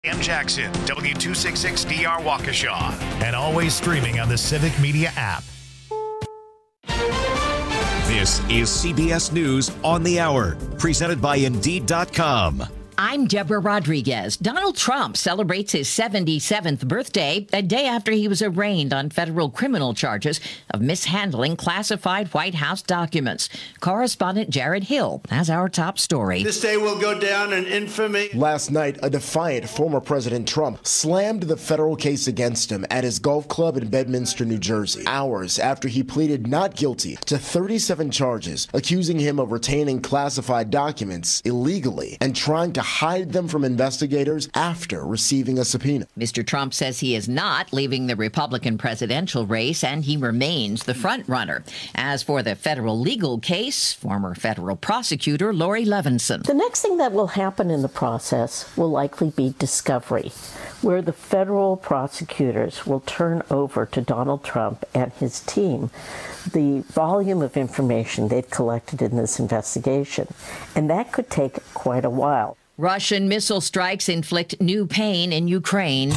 Sam Jackson, W266DR Waukesha, and always streaming on the Civic Media app. This is CBS News on the Hour, presented by Indeed.com. I'm Deborah Rodriguez. Donald Trump celebrates his 77th birthday, a day after he was arraigned on federal criminal charges of mishandling classified White House documents. Correspondent Jared Hill has our top story. This day will go down in infamy. Last night, a defiant former President Trump slammed the federal case against him at his golf club in Bedminster, New Jersey, hours after he pleaded not guilty to 37 charges, accusing him of retaining classified documents illegally and trying to hide them from investigators after receiving a subpoena. Mr. Trump says he is not leaving the Republican presidential race, and he remains the front runner. As for the federal legal case, former federal prosecutor Lori Levinson. The next thing that will happen in the process will likely be discovery, where the federal prosecutors will turn over to Donald Trump and his team the volume of information they've collected in this investigation. And that could take quite a while. Russian missile strikes inflict new pain in Ukraine.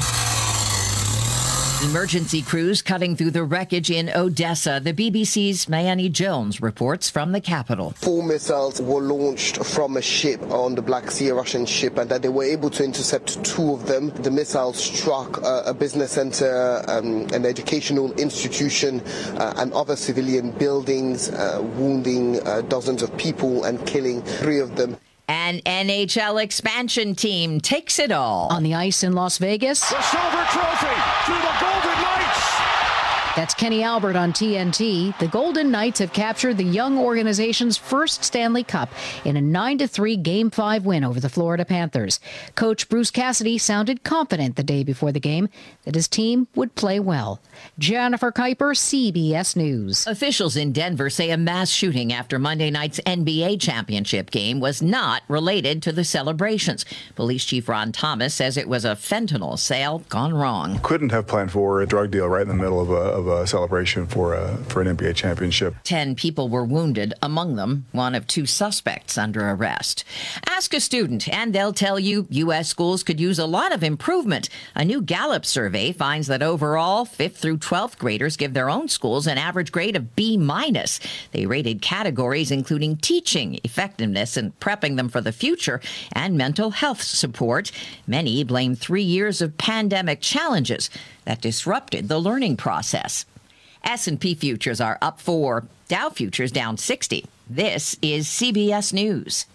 Emergency crews cutting through the wreckage in Odessa. The BBC's Mayani Jones reports from the capital. 4 missiles were launched from a ship on the Black Sea, a Russian ship, and that they were able to intercept 2 of them. The missiles struck a business center, an educational institution, and other civilian buildings, wounding dozens of people and killing 3 of them. An NHL expansion team takes it all. On the ice in Las Vegas. The silver trophy to the Golden Knights. That's Kenny Albert on TNT. The Golden Knights have captured the young organization's first Stanley Cup in a 9-3 Game 5 win over the Florida Panthers. Coach Bruce Cassidy sounded confident the day before the game that his team would play well. Jennifer Kuiper, CBS News. Officials in Denver say a mass shooting after Monday night's NBA championship game was not related to the celebrations. Police Chief Ron Thomas says it was a fentanyl sale gone wrong. Couldn't have planned for a drug deal right in the middle of a celebration for an NBA championship. 10 people were wounded, among them one of 2 suspects under arrest. Ask a student, and they'll tell you U.S. schools could use a lot of improvement. A new Gallup survey finds that overall, 5th through 12th graders give their own schools an average grade of B-. They rated categories including teaching, effectiveness, and prepping them for the future, and mental health support. Many blame 3 years of pandemic challenges that disrupted the learning process. S&P futures are up 4, Dow futures down 60. This is CBS News.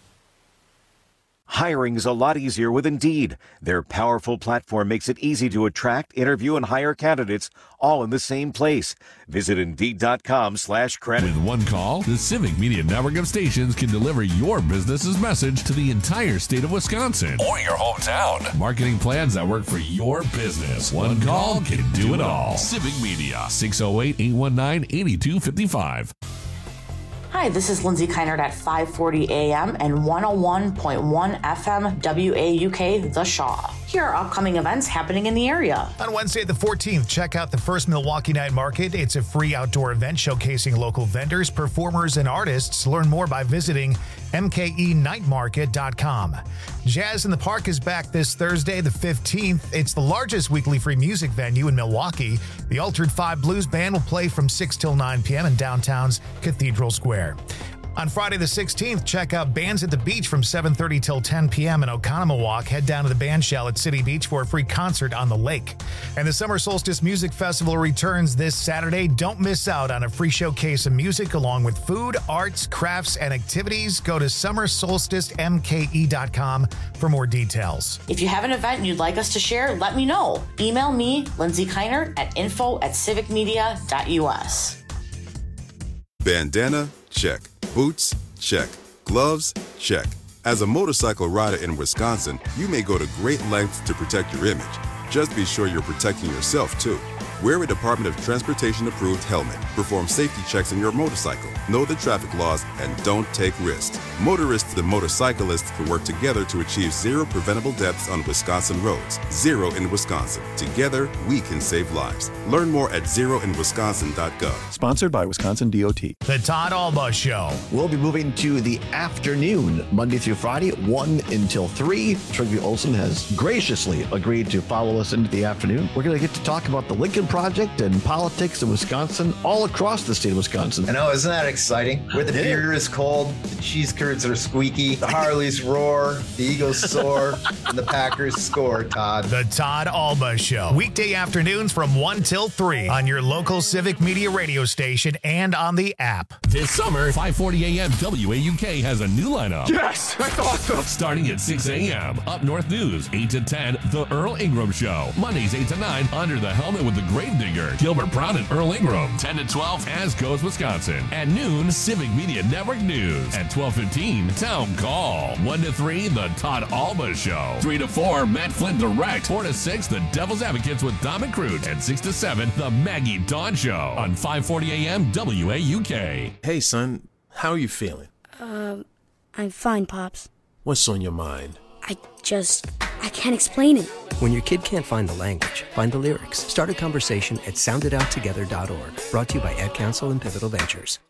Hiring's a lot easier with Indeed. Their powerful platform makes it easy to attract, interview, and hire candidates all in the same place. Visit Indeed.com/credit. With one call, the Civic Media network of stations can deliver your business's message to the entire state of Wisconsin or your hometown. Marketing plans that work for your business. One call can do it all. Civic Media, 608-819-8255. Hi, this is Lindsay Keinert at 540 AM and 101.1 FM WAUK The Shaw. Here are upcoming events happening in the area. On Wednesday the 14th, check out the First Milwaukee Night Market. It's a free outdoor event showcasing local vendors, performers, and artists. Learn more by visiting mkenightmarket.com. Jazz in the Park is back this Thursday the 15th. It's the largest weekly free music venue in Milwaukee. The Altered 5 Blues Band will play from 6 till 9 p.m. in downtown's Cathedral Square. On Friday the 16th, check out Bands at the Beach from 7:30 till 10 p.m. in Oconomowoc. Head down to the band shell at City Beach for a free concert on the lake. And the Summer Solstice Music Festival returns this Saturday. Don't miss out on a free showcase of music along with food, arts, crafts, and activities. Go to summersolsticemke.com for more details. If you have an event you'd like us to share, let me know. Email me, Lindsay Keinert, at info@civicmedia.us. Bandana? Check. Boots? Check. Gloves? Check. As a motorcycle rider in Wisconsin, you may go to great lengths to protect your image. Just be sure you're protecting yourself, too. Wear a Department of Transportation approved helmet. Perform safety checks on your motorcycle. Know the traffic laws and don't take risks. Motorists and motorcyclists can work together to achieve zero preventable deaths on Wisconsin roads. Zero in Wisconsin. Together, we can save lives. Learn more at zeroinwisconsin.gov. Sponsored by Wisconsin DOT. The Todd Alba Show. We'll be moving to the afternoon, Monday through Friday, 1 until 3. Trygve Olsen has graciously agreed to follow us into the afternoon. We're going to get to talk about the Lincoln Project and politics in Wisconsin, all across the state of Wisconsin. I know, isn't that exciting? Where the beer is cold, the cheese curds are squeaky, the Harleys roar, the Eagles soar, and the Packers score, Todd. The Todd Alba Show. Weekday afternoons from 1 till 3 on your local Civic Media radio station and on the app. This summer, 540 AM WAUK has a new lineup. Yes, that's awesome. Starting at 6 a.m., Up North News, 8 to 10, The Earl Ingram Show. Mondays, 8 to 9, Under the Helmet with the Gravedigger, Gilbert Brown and Earl Ingram. 10 to 12, As Goes Wisconsin. At noon, Civic Media Network News. At 12:15, Town Call. 1 to 3, The Todd Alba Show. 3 to 4, Matt Flynn Direct. 4 to 6, The Devil's Advocates with Dom and Cruz. And 6 to 7, The Maggie Dawn Show on 540 AM WAUK. Hey, son, how are you feeling? I'm fine, Pops. What's on your mind? I can't explain it. When your kid can't find the language, find the lyrics. Start a conversation at soundidouttogether.org. Brought to you by Ad Council and Pivotal Ventures.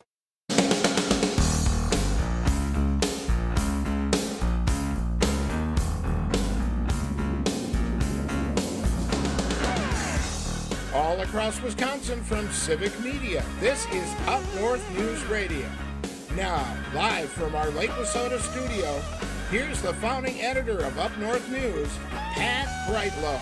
All across Wisconsin from Civic Media, this is Up North News Radio. Now, live from our Lake Wissota studio, here's the founding editor of Up North News, Pat Brightlow.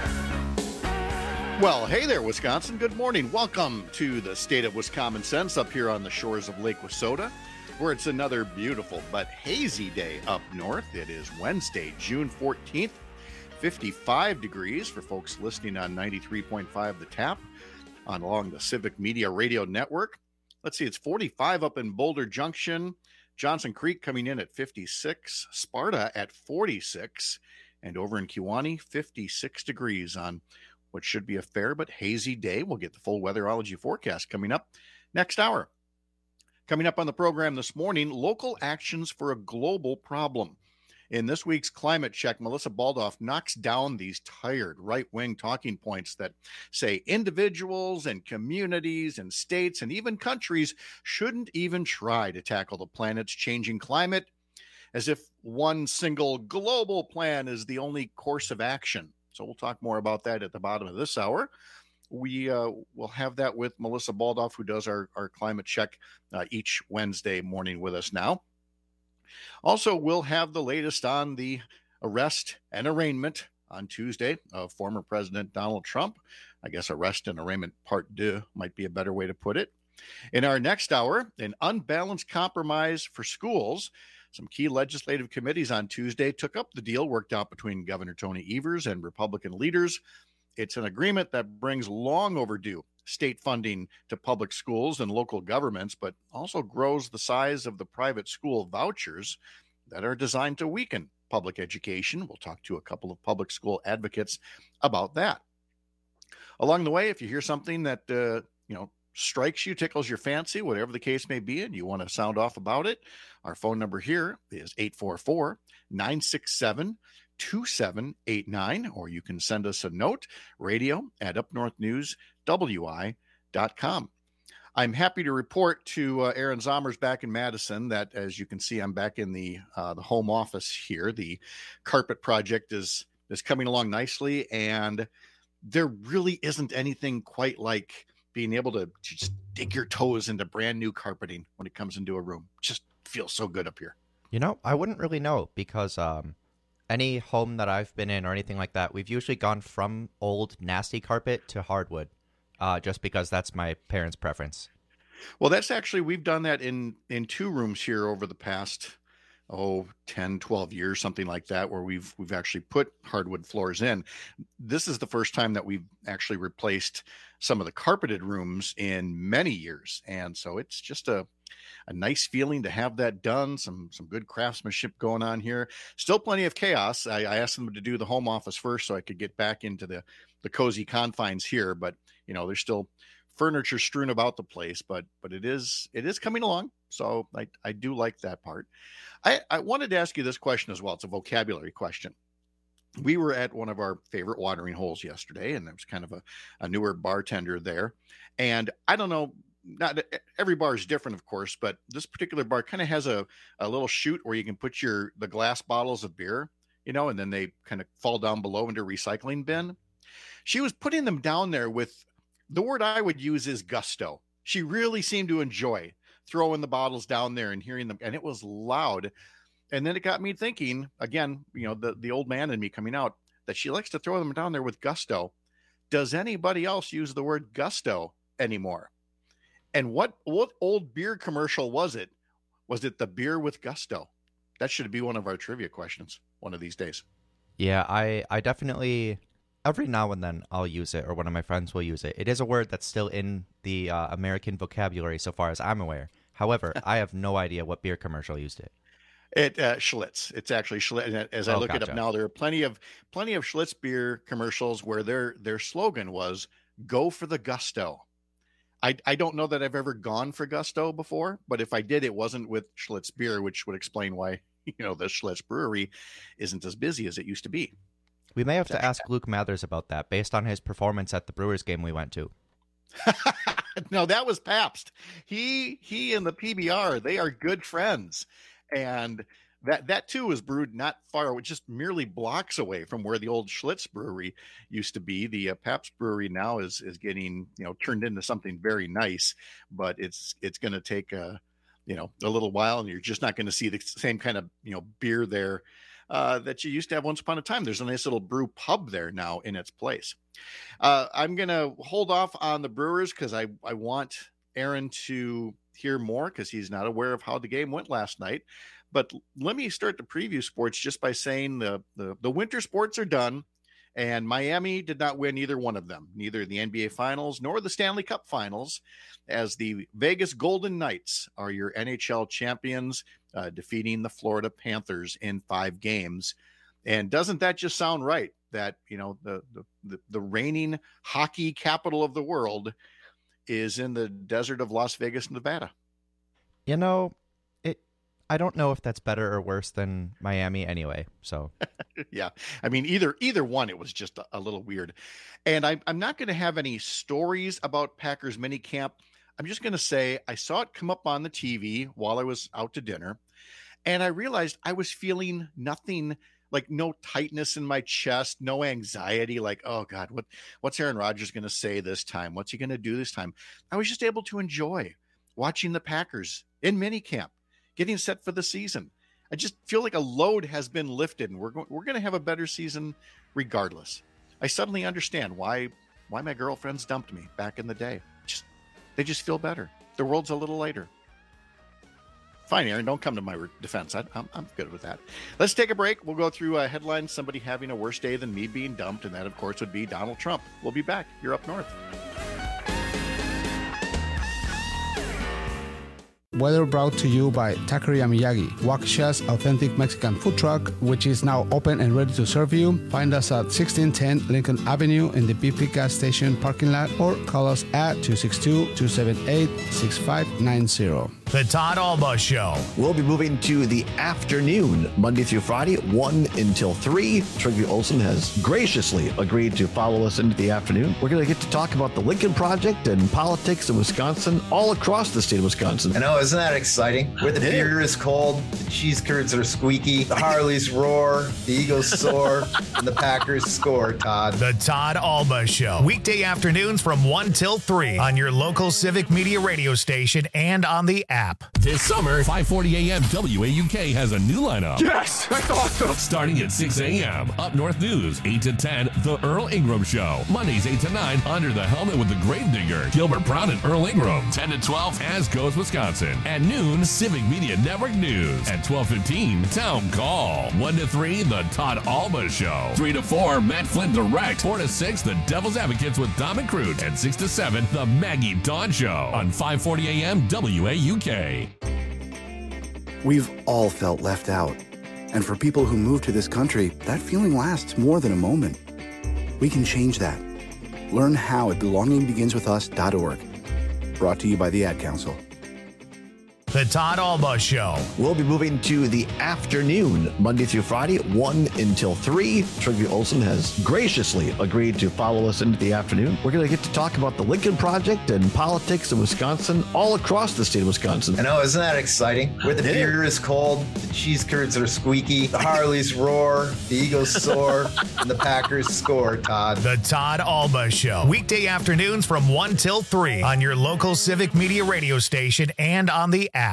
Well, hey there, Wisconsin. Good morning. Welcome to the state of Wisconsin Sense up here on the shores of Lake Wissota, where it's another beautiful but hazy day up north. It is Wednesday, June 14th, 55 degrees for folks listening on 93.5 The Tap along the Civic Media Radio Network. Let's see, it's 45 up in Boulder Junction, Johnson Creek coming in at 56, Sparta at 46, and over in Kewanee, 56 degrees on what should be a fair but hazy day. We'll get the full weatherology forecast coming up next hour. Coming up on the program this morning, local actions for a global problem. In this week's Climate Check, Melissa Baldoff knocks down these tired right-wing talking points that say individuals and communities and states and even countries shouldn't even try to tackle the planet's changing climate, as if one single global plan is the only course of action. So we'll talk more about that at the bottom of this hour. We will have that with Melissa Baldoff, who does our Climate Check each Wednesday morning with us now. Also, we'll have the latest on the arrest and arraignment on Tuesday of former President Donald Trump. I guess arrest and arraignment part 2 might be a better way to put it. In our next hour, an unbalanced compromise for schools. Some key legislative committees on Tuesday took up the deal worked out between Governor Tony Evers and Republican leaders. It's an agreement that brings long overdue state funding to public schools and local governments, but also grows the size of the private school vouchers that are designed to weaken public education. We'll talk to a couple of public school advocates about that. Along the way, if you hear something that strikes you, tickles your fancy, whatever the case may be, and you want to sound off about it, our phone number here is 844-967-2789, or you can send us a note, radio@upnorthnewswi.com. I'm happy to report to Aaron Zommers back in Madison that, as you can see, I'm back in the home office here. The carpet project is coming along nicely, and there really isn't anything quite like being able to just dig your toes into brand new carpeting when it comes into a room. Just feels so good up here. I wouldn't really know because any home that I've been in or anything like that, we've usually gone from old nasty carpet to hardwood, just because that's my parents' preference. Well, that's actually, we've done that in 2 rooms here over the past 10, 12 years, something like that, where we've actually put hardwood floors in. This is the first time that we've actually replaced some of the carpeted rooms in many years. And so it's just a nice feeling to have that done. Some good craftsmanship going on here. Still plenty of chaos. I asked them to do the home office first so I could get back into the cozy confines here, but there's still furniture strewn about the place, but it is coming along. So I do like that part. I wanted to ask you this question as well. It's a vocabulary question. We were at one of our favorite watering holes yesterday, and there was kind of a newer bartender there. And I don't know, not every bar is different, of course, but this particular bar kind of has a little chute where you can put the glass bottles of beer, and then they kind of fall down below into a recycling bin. She was putting them down there with, the word I would use is gusto. She really seemed to enjoy throwing the bottles down there and hearing them, and it was loud. And then it got me thinking, again, the old man in me coming out, that she likes to throw them down there with gusto. Does anybody else use the word gusto anymore? And what old beer commercial was it? Was it the beer with gusto? That should be one of our trivia questions one of these days. Yeah, I definitely, every now and then I'll use it, or one of my friends will use it. It is a word that's still in the American vocabulary so far as I'm aware. However, I have no idea what beer commercial used it. Schlitz. It's actually Schlitz. As I look it up now, there are plenty of Schlitz beer commercials where their slogan was "Go for the gusto." I don't know that I've ever gone for gusto before, but if I did, it wasn't with Schlitz beer, which would explain why the Schlitz brewery isn't as busy as it used to be. We may have to ask Luke Mathers about that based on his performance at the Brewers game we went to. No, that was Pabst. He and the PBR, they are good friends. And that too was brewed not far away, just merely blocks away from where the old Schlitz brewery used to be. The Pabst brewery now is getting, turned into something very nice, but it's going to take a little while, and you're just not going to see the same kind of, beer there that you used to have once upon a time. There's a nice little brew pub there now in its place. I'm going to hold off on the Brewers because I want Aaron to hear more because he's not aware of how the game went last night. But let me start the preview sports just by saying the winter sports are done, and Miami did not win either one of them, neither the NBA Finals nor the Stanley Cup Finals, as the Vegas Golden Knights are your NHL champions, defeating the Florida Panthers in 5 games. And doesn't that just sound right? That, the reigning hockey capital of the world is in the desert of Las Vegas, Nevada. I don't know if that's better or worse than Miami anyway. So yeah, I mean, either one, it was just a little weird. And I'm not going to have any stories about Packers minicamp. I'm just going to say I saw it come up on the TV while I was out to dinner, and I realized I was feeling nothing, like no tightness in my chest, no anxiety, like, oh God, what's Aaron Rodgers going to say this time? What's he going to do this time? I was just able to enjoy watching the Packers in minicamp, getting set for the season. I just feel like a load has been lifted, and we're going to have a better season regardless. I suddenly understand why my girlfriends dumped me back in the day. They just feel better. The world's a little lighter. Fine, Aaron, don't come to my defense. I'm good with that. Let's take a break. We'll go through a headline, somebody having a worse day than me being dumped, and that, of course, would be Donald Trump. We'll be back. You're up north. Weather brought to you by Taqueria Miyagi, Waukesha's authentic Mexican food truck, which is now open and ready to serve you. Find us at 1610 Lincoln Avenue in the BP gas station parking lot, or call us at 262-278-6590. The Todd Alba Show. We'll be moving to the afternoon, Monday through Friday, 1 until 3. Trygve Olsen has graciously agreed to follow us into the afternoon. We're going to get to talk about the Lincoln Project and politics in Wisconsin, all across the state of Wisconsin. I know, isn't that exciting? Where the beer is cold, the cheese curds are squeaky, the Harleys roar, the Eagles soar, and the Packers score, Todd. The Todd Alba Show. Weekday afternoons from 1 till 3 on your local Civic Media radio station and on the app. app. This summer, 5:40 a.m. WAUK has a new lineup. Yes, that's awesome. Starting at 6 a.m. Up North News, 8 to 10, The Earl Ingram Show. Mondays, 8 to 9, Under the Helmet with the Gravedigger, Gilbert Brown and Earl Ingram. 10 to 12, As Goes Wisconsin. At noon, Civic Media Network News. At 12:15, Town Call. 1 to 3, The Todd Alba Show. 3 to 4, Matt Flynn Direct. 4 to 6, The Devil's Advocates with Dom and Crute. And 6 to 7, The Maggie Dawn Show on 5:40 a.m. WAUK. We've all felt left out. And for people who move to this country, that feeling lasts more than a moment. We can change that. Learn how at belongingbeginswithus.org. Brought to you by the Ad Council. The Todd Alba Show. We'll be moving to the afternoon, Monday through Friday, 1 until 3. Trygve Olsen has graciously agreed to follow us into the afternoon. We're going to get to talk about the Lincoln Project and politics in Wisconsin, all across the state of Wisconsin. I know, isn't that exciting? Where the beer is cold, the cheese curds are squeaky, the Harleys roar, the Eagles soar, and the Packers score, Todd. The Todd Alba Show. Weekday afternoons from 1 till 3 on your local Civic Media radio station and on the app.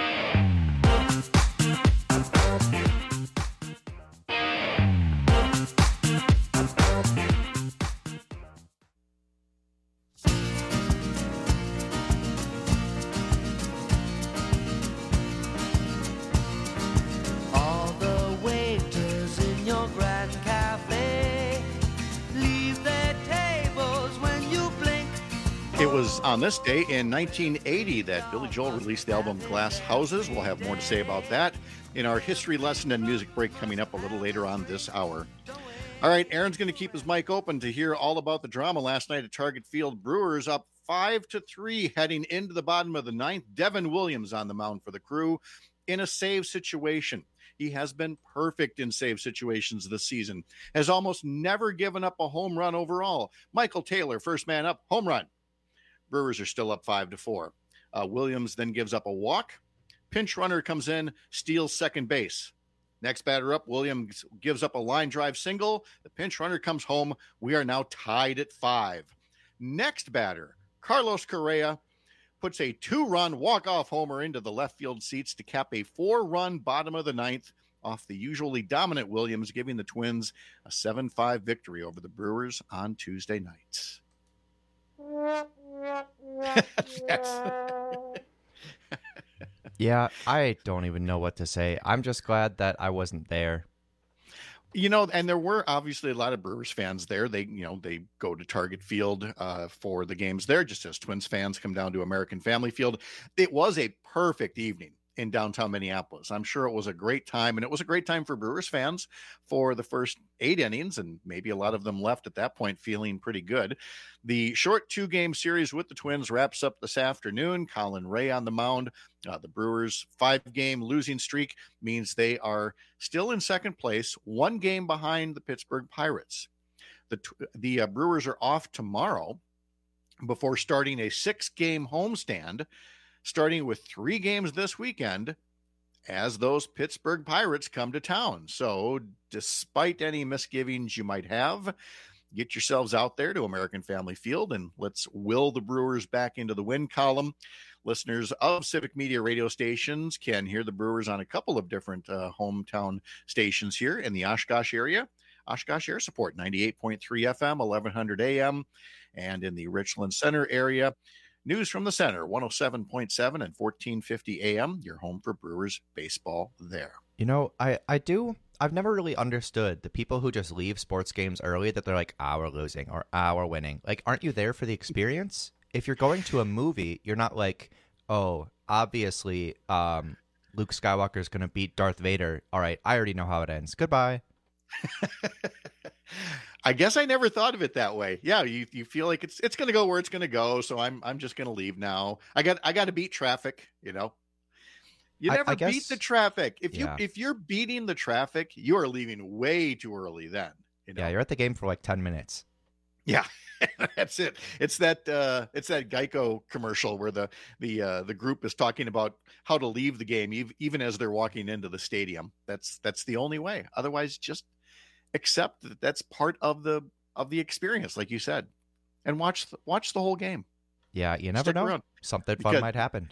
All the waiters in your grand cafe leave their tables when you blink. It was on this day in 1980 that Billy Joel released the album Glass Houses. We'll have more to say about that in our history lesson and music break coming up a little later on this hour. All right, Aaron's going to keep his mic open to hear all about the drama last night at Target Field. Brewers up 5-3 heading into the bottom of the ninth. Devin Williams on the mound for the Crew in a save situation. He has been perfect in save situations this season, has almost never given up a home run overall. Michael Taylor, first man up, home run. Brewers are still up 5-4. Williams then gives up a walk. Pinch runner comes in, steals second base. Next batter up, Williams gives up a line drive single. The pinch runner comes home. We are now tied at 5. Next batter, Carlos Correa puts a 2-run walk-off homer into the left field seats to cap a 4-run bottom of the ninth off the usually dominant Williams, giving the Twins a 7-5 victory over the Brewers on Tuesday night. Yeah, I don't even know what to say. I'm just glad that I wasn't there. You know, and there were obviously a lot of Brewers fans there. They go to Target Field for the games there, just as Twins fans come down to American Family Field. It was a perfect evening in downtown Minneapolis. I'm sure it was a great time, and it was a great time for Brewers fans for the first 8 innings, and maybe a lot of them left at that point feeling pretty good. The short 2-game series with the Twins wraps up this afternoon. Colin Ray on the mound. The Brewers' 5-game losing streak means they are still in second place, 1 game behind the Pittsburgh Pirates. The Brewers are off tomorrow before starting a 6-game homestand, starting with 3 games this weekend as those Pittsburgh Pirates come to town. So despite any misgivings you might have, get yourselves out there to American Family Field and let's will the Brewers back into the win column. Listeners of Civic Media radio stations can hear the Brewers on a couple of different hometown stations here in the Oshkosh area. Oshkosh Air Support, 98.3 FM, 1100 AM, and in the Richland Center area, News from the Center, 107.7 and 1450 AM, your home for Brewers baseball there. You know, I've never really understood the people who just leave sports games early, that they're like, we're losing or we're winning. Like, aren't you there for the experience? If you're going to a movie, you're not like, oh, obviously Luke Skywalker's going to beat Darth Vader. All right, I already know how it ends. Goodbye. I guess I never thought of it that way. Yeah, you feel like it's going to go where it's going to go, so I'm just going to leave now. I got to beat traffic, you know. You never beat the traffic. If you're beating the traffic, you are leaving way too early then. You know? Yeah, you're at the game for like 10 minutes. Yeah, that's it. It's that Geico commercial where the group is talking about how to leave the game even as they're walking into the stadium. That's the only way. Otherwise, just accept that that's part of the experience, like you said, and watch the whole game. Yeah, you never know. Something fun might happen.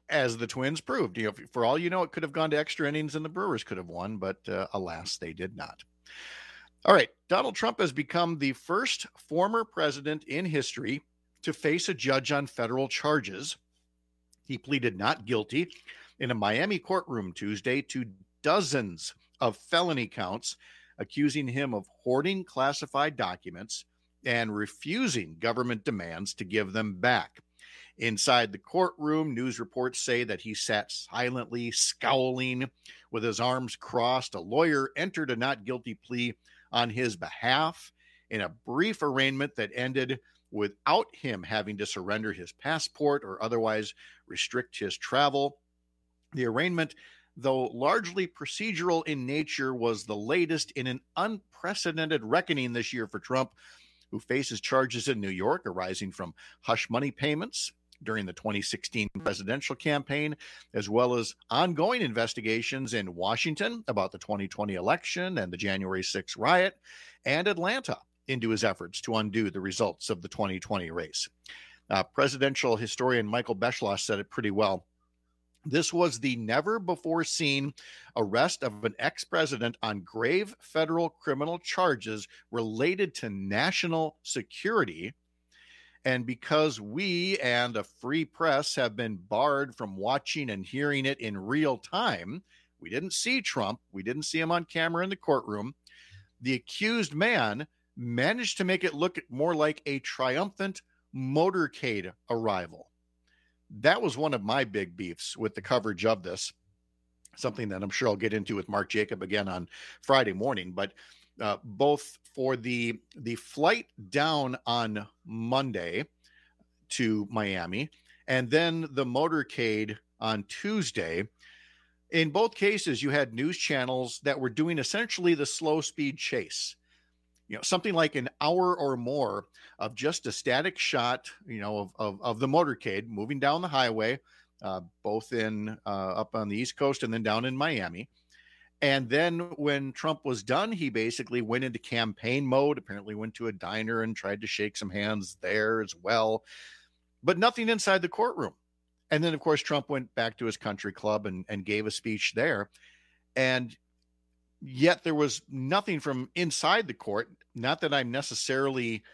as the Twins proved. For all you know, it could have gone to extra innings and the Brewers could have won, but alas, they did not. All right, Donald Trump has become the first former president in history to face a judge on federal charges. He pleaded not guilty in a Miami courtroom Tuesday to dozens of felony counts, accusing him of hoarding classified documents and refusing government demands to give them back. Inside the courtroom, news reports say that he sat silently, scowling with his arms crossed. A lawyer entered a not guilty plea on his behalf in a brief arraignment that ended without him having to surrender his passport or otherwise restrict his travel. The arraignment, though largely procedural in nature, was the latest in an unprecedented reckoning this year for Trump, who faces charges in New York arising from hush money payments during the 2016 presidential campaign, as well as ongoing investigations in Washington about the 2020 election and the January 6th riot, and Atlanta into his efforts to undo the results of the 2020 race. Presidential historian Michael Beschloss said it pretty well. This was the never-before-seen arrest of an ex-president on grave federal criminal charges related to national security. And because we and a free press have been barred from watching and hearing it in real time, we didn't see Trump. We didn't see him on camera in the courtroom. The accused man managed to make it look more like a triumphant motorcade arrival. That was one of my big beefs with the coverage of this, something that I'm sure I'll get into with Mark Jacob again on Friday morning. But both for the flight down on Monday to Miami and then the motorcade on Tuesday, in both cases, you had news channels that were doing essentially the slow speed chase. Something like an hour or more of just a static shot, of the motorcade moving down the highway, both in up on the East Coast and then down in Miami. And then when Trump was done, he basically went into campaign mode, apparently went to a diner and tried to shake some hands there as well, but nothing inside the courtroom. And then, of course, Trump went back to his country club and gave a speech there. And yet there was nothing from inside the court. Not that I'm necessarily,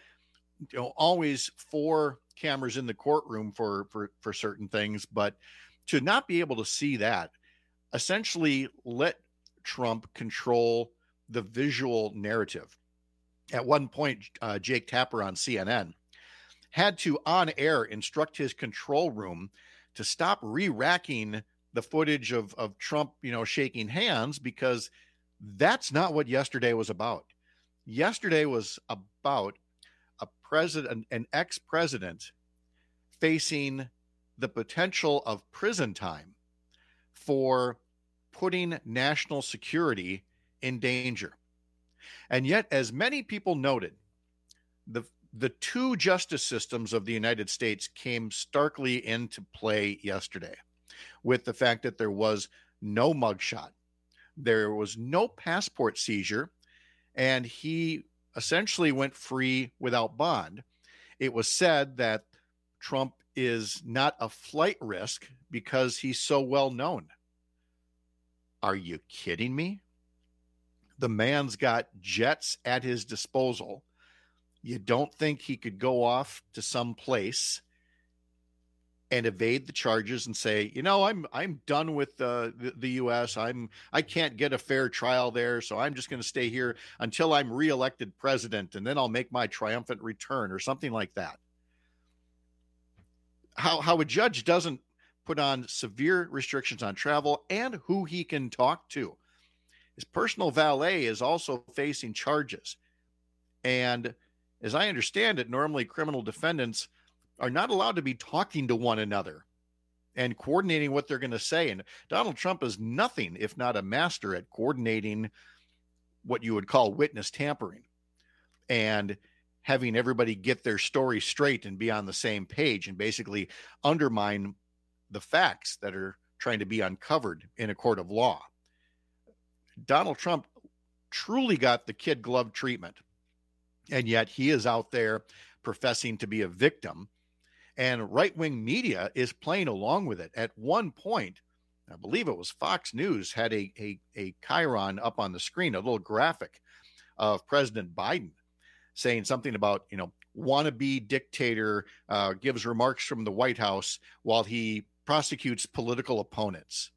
always for cameras in the courtroom for certain things, but to not be able to see that essentially let Trump control the visual narrative. At one point, Jake Tapper on CNN had to on air instruct his control room to stop re-racking the footage of Trump, shaking hands, because that's not what yesterday was about. Yesterday was about an ex-president facing the potential of prison time for putting national security in danger. And yet, as many people noted, the two justice systems of the United States came starkly into play yesterday with the fact that there was no mugshot. There was no passport seizure, and he essentially went free without bond. It was said that Trump is not a flight risk because he's so well known. Are you kidding me? The man's got jets at his disposal. You don't think he could go off to some place and evade the charges and say, I'm done with the U.S. I can't get a fair trial there, so I'm just going to stay here until I'm reelected president, and then I'll make my triumphant return or something like that. How a judge doesn't put on severe restrictions on travel and who he can talk to. His personal valet is also facing charges. And as I understand it, normally criminal defendants are not allowed to be talking to one another and coordinating what they're going to say. And Donald Trump is nothing if not a master at coordinating what you would call witness tampering and having everybody get their story straight and be on the same page and basically undermine the facts that are trying to be uncovered in a court of law. Donald Trump truly got the kid glove treatment, and yet he is out there professing to be a victim And right-wing media is playing along with it. At one point, I believe it was Fox News, had a chyron up on the screen, a little graphic of President Biden saying something about, wannabe dictator gives remarks from the White House while he prosecutes political opponents.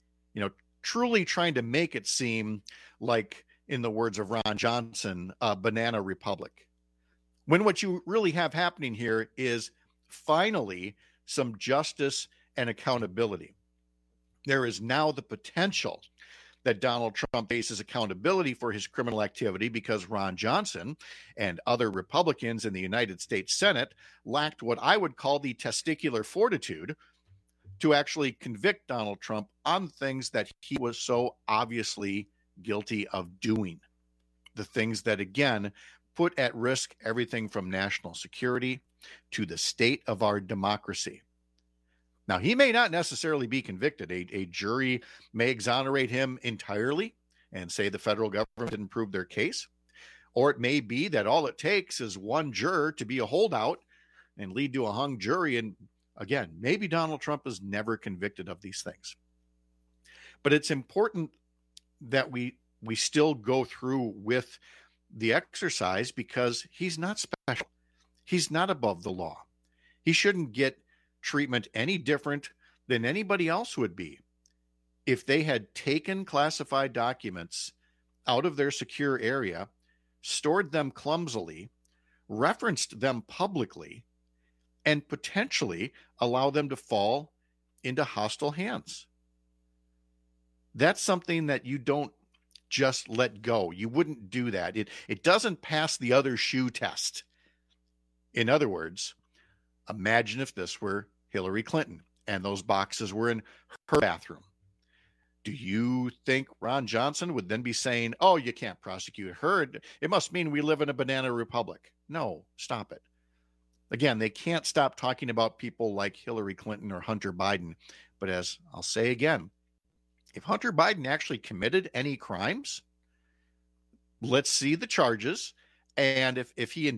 Truly trying to make it seem like, in the words of Ron Johnson, a banana republic. When what you really have happening here is finally some justice and accountability. There is now the potential that Donald Trump faces accountability for his criminal activity because Ron Johnson and other Republicans in the United States Senate lacked what I would call the testicular fortitude to actually convict Donald Trump on things that he was so obviously guilty of doing. The things that, again, put at risk everything from national security to the state of our democracy. Now, he may not necessarily be convicted. A jury may exonerate him entirely and say the federal government didn't prove their case. Or it may be that all it takes is one juror to be a holdout and lead to a hung jury. And again, maybe Donald Trump is never convicted of these things. But it's important that we still go through with the exercise because he's not special. He's not above the law. He shouldn't get treatment any different than anybody else would be if they had taken classified documents out of their secure area, stored them clumsily, referenced them publicly, and potentially allow them to fall into hostile hands. That's something that you don't just let go. You wouldn't do that. It doesn't pass the other shoe test. In other words, imagine if this were Hillary Clinton and those boxes were in her bathroom. Do you think Ron Johnson would then be saying, oh, you can't prosecute her? It must mean we live in a banana republic. No, stop it. Again, they can't stop talking about people like Hillary Clinton or Hunter Biden. But as I'll say again, if Hunter Biden actually committed any crimes, let's see the charges. And if he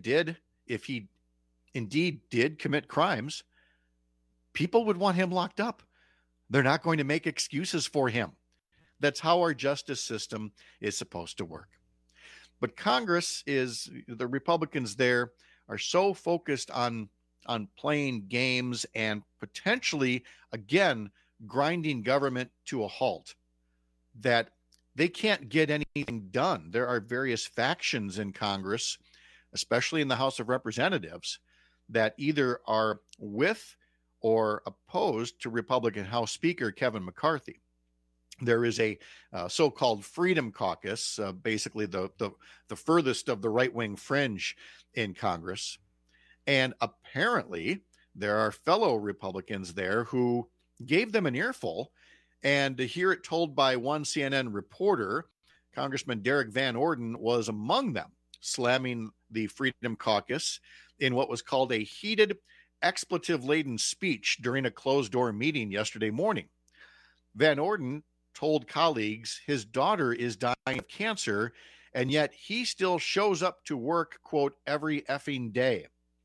indeed did commit crimes, people would want him locked up. They're not going to make excuses for him. That's how our justice system is supposed to work. But Congress the Republicans there are so focused on playing games and potentially, again, grinding government to a halt that they can't get anything done. There are various factions in Congress, especially in the House of Representatives, that either are with or opposed to Republican House Speaker Kevin McCarthy. There is a so-called Freedom Caucus, basically the furthest of the right-wing fringe in Congress. And apparently there are fellow Republicans there who gave them an earful. And to hear it told by one CNN reporter, Congressman Derek Van Orden was among them, slamming the Freedom Caucus in what was called a heated, expletive-laden speech during a closed-door meeting yesterday morning. Van Orden told colleagues his daughter is dying of cancer, and yet he still shows up to work, quote, every effing day.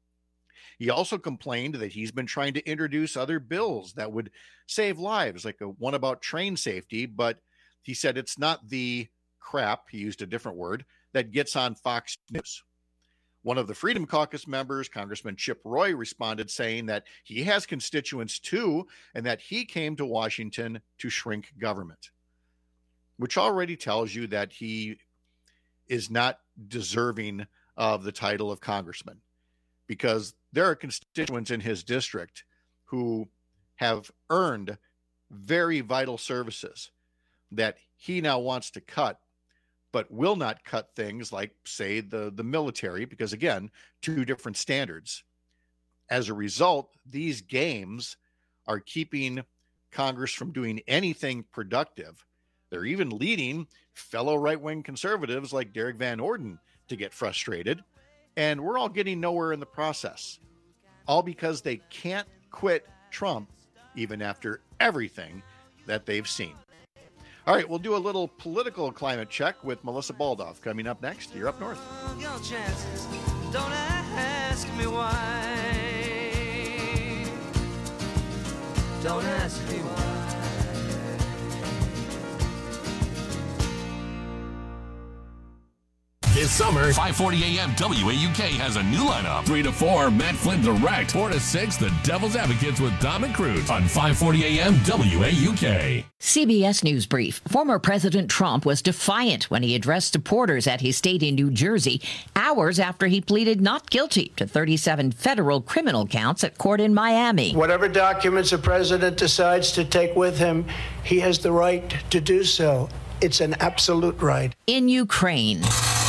He also complained that he's been trying to introduce other bills that would save lives, like one about train safety, but he said it's not the crap, he used a different word, that gets on Fox News. One of the Freedom Caucus members, Congressman Chip Roy, responded saying that he has constituents too, and that he came to Washington to shrink government, which already tells you that he is not deserving of the title of congressman, because there are constituents in his district who have earned very vital services that he now wants to cut, but will not cut things like, say, the military, because, again, two different standards. As a result, these games are keeping Congress from doing anything productive. They're even leading fellow right-wing conservatives like Derek Van Orden to get frustrated, and we're all getting nowhere in the process, all because they can't quit Trump even after everything that they've seen. All right, we'll do a little political climate check with Melissa Baldoff coming up next. You're Up North. Your chances, don't ask me why. This summer, 5:40 a.m. WAUK has a new lineup. 3 to 4, Matt Flynn Direct. 4 to 6, The Devil's Advocates with Dom and Cruz on 5:40 a.m. WAUK. CBS News Brief. Former President Trump was defiant when he addressed supporters at his state in New Jersey hours after he pleaded not guilty to 37 federal criminal counts at court in Miami. Whatever documents the president decides to take with him, he has the right to do so. It's an absolute right. In Ukraine.